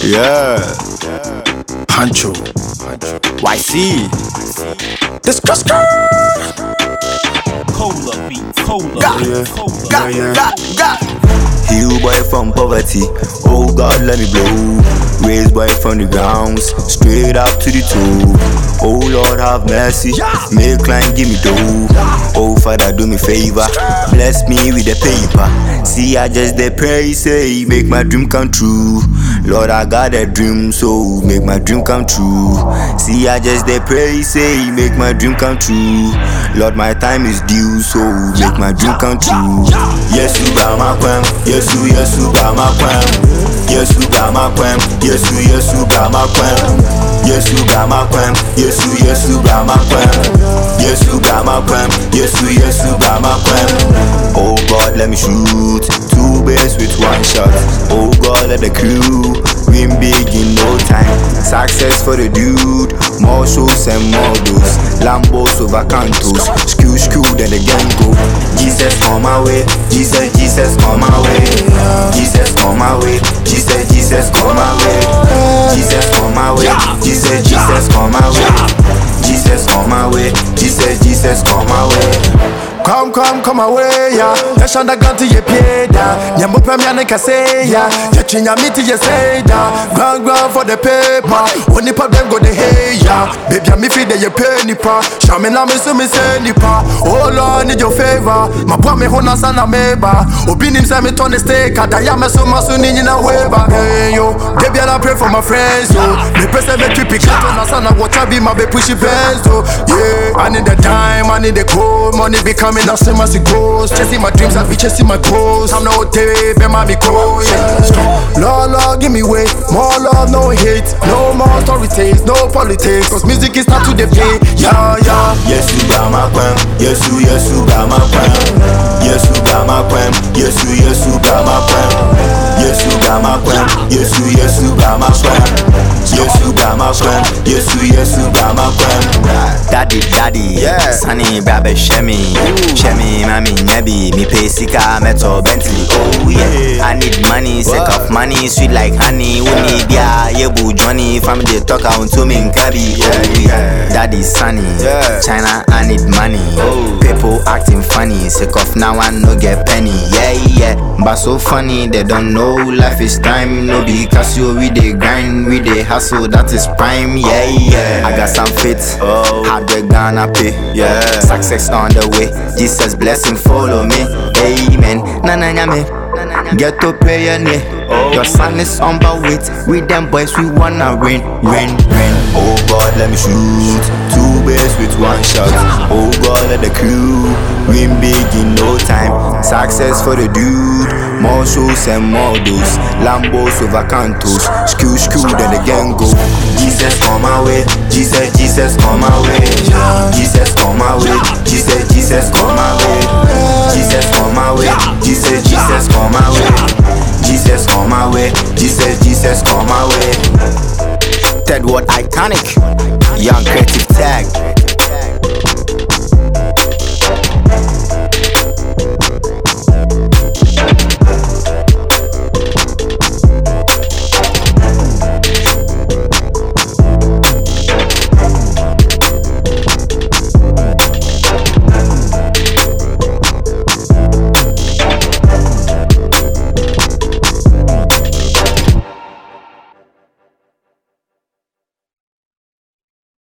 Yeah. Pancho. YC. Discuss. Cola beat, cola. Got. Heal boy from poverty, oh God let me blow. Raise boy from the grounds, straight up to the top. Oh Lord have mercy, make client give me dough. Oh Father do me favor, bless me with the paper. See I just dey pray say make my dream come true. Lord I got a dream so make my dream come true. See I just dey pray say make my dream come true. Lord my time is due so make my dream come true. Yes you got my quam, yes you got my quam. Yes you got my quam, yes you got my quam. Yes you got my quam, yes you got my quam. Yes you got my quam, yes you got my quam. Oh God let me shoot two bass with one shot. Oh God let the crew win big in no time. Success for the dude, more shows and more doors. Lambos over Cantos, skew then the gang go. Jesus on my way, Jesus on my way. Jesus on my way, Jesus on my way. Jesus on my way, Jesus on my way. Jesus on my way, Jesus on my way. Come away, yeah. Yashanda ganti ye pieda. Nyambo pemya neka say, yeah. Yachinya miti ye say, yeah. Ground for the paper. Only pop them go the hey, yeah. Baby, I'm feed ye pay nipa. Shamina me so me say nipa. Oh Lord, need your favor. My boy me hona sana meba. Obinim say me turn the stake. Adaya me so masu ni na weba. Hey yo, baby I pray for my friends, yo. Me press me trippy cat on sana water be my be pushy bands, yo. Yeah, I need the time, I need the cold money becoming as same as it goes. Chasing my dreams, I be chasing my goals. I'm no tape, and my be cold. Lord, give me way. More love, no hate. No more story takes, no politics. Cause music is not to the play. Yeah. Yes, you got my quam. Yes, you got my quam. Yes, you got my quam. Yes, you got my quam. Yes, you got my quam. Yes, you got my quam. Yes, you got my quam. Yes, you got my quam. Daddy, yeah. Sunny, baby, Shemi, mami, nebi, me pay sika, metal, Bentley. Oh yeah, I need money, sick of money, sweet like honey. We need ya, yebu Johnny, family talk out to me in Kabi. Oh yeah, Daddy, Sunny, China, I need money. People acting funny, sick of now I no get penny. Yeah, but so funny, they don't know life is time. No because you we dey grind, we dey hustle, that is prime. Yeah, I got some faith, hard work gonna pay. Yeah, success on the way, Jesus blessing follow me. Amen. Nana nyame, get to prayer ne. Your son is on by wait. With them boys we wanna win. Oh God let me shoot two bass with one shot. Oh God let the crew win big in no time. Success for the dude, more shows and more doors. Lambos over Cantos, skew then the gang go. Jesus on my way, Jesus on my way. Jesus on my way, Jesus on my way. Jesus on my way, Jesus on my way. Jesus on my way, Jesus on my way. Third word iconic, young creative tag.